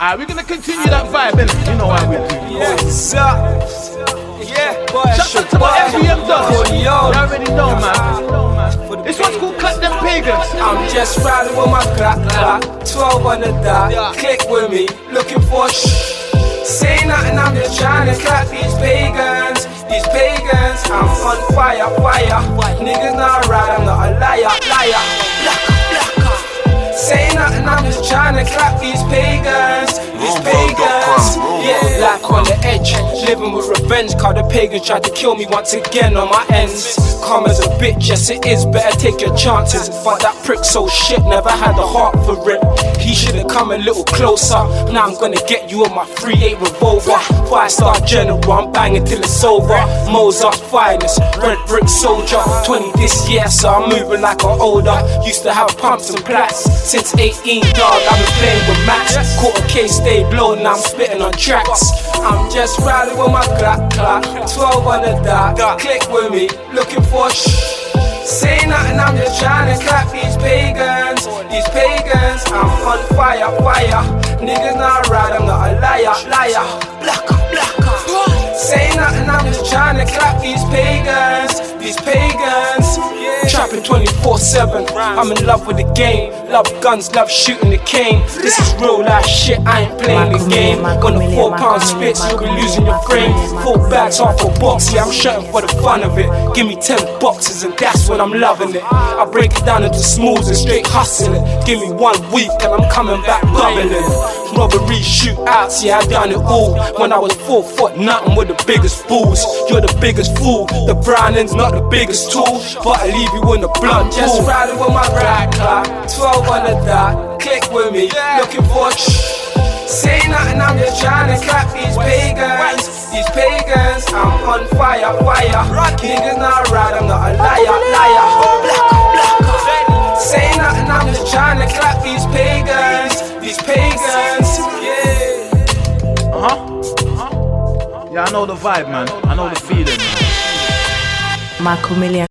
We're gonna continue that vibe, innit? You know how we do. What's up? Yeah, boy. Shout out to my FBM dogs. You already know, man. This one's called Cut Them Pagans. I'm just riding with my clock, 12 on the dot. Click with me, looking for Say nothing, I'm just trying to clap these pagans. These pagans, I'm on fire. Niggas not right, I'm not a liar. Say nothing, I'm just trying to clap these pagans. These pagans, yeah, life on the edge, living with revenge. Cause the pagans tried to kill me once again on my ends. Calm as a bitch, yes it is, better take your chances. But that prick so shit, never had the heart for it. He should've come a little closer. Now I'm gonna get you with my 3-8 revolver. 5-star general, I'm banging till it's over. Mozart's finest, red brick soldier. 20 this year, so I'm moving like an older. Used to have pumps and plats. Since 18, dog, I've been playing with Max. Caught a case, stayed blown, now I'm spitting on tracks. I'm just riding with my clock, 12 on the dot. Click with me, looking for Say nothing, I'm just trying to clap these pagans. These pagans, I'm on fire. Niggas not right, I'm not a liar. Say nothing, I'm just trying to clap these pagans. These pagans, trapping 24/7. I'm in love with the game. Love guns, love shooting the cane. This is real life shit, I ain't playing the game. On the 4-pound spits, you'll be losing your frame. 4 bags, half a box, yeah, I'm shooting for the fun of it. Give me 10 boxes and that's when I'm loving it. I break it down into smooths and straight hustle it. Give me 1 week and I'm coming back bubbling. Robbery, shootouts, yeah, I done it all. When I was 4 foot, nothing with the biggest bulls. You're the biggest fool, the Browning's not the biggest tool, but I leave you in the blood pool. Just riding with my clock, 12 on the dot. Click with me, looking for Say nothing, I'm just trying to clap these pagans. These pagans, I'm on fire. Niggas not right, I'm not a liar. Say nothing, I'm just trying to clap these pagans. These pagans, yeah. Yeah, I know the vibe, man. I know the feeling, man. Michael Million.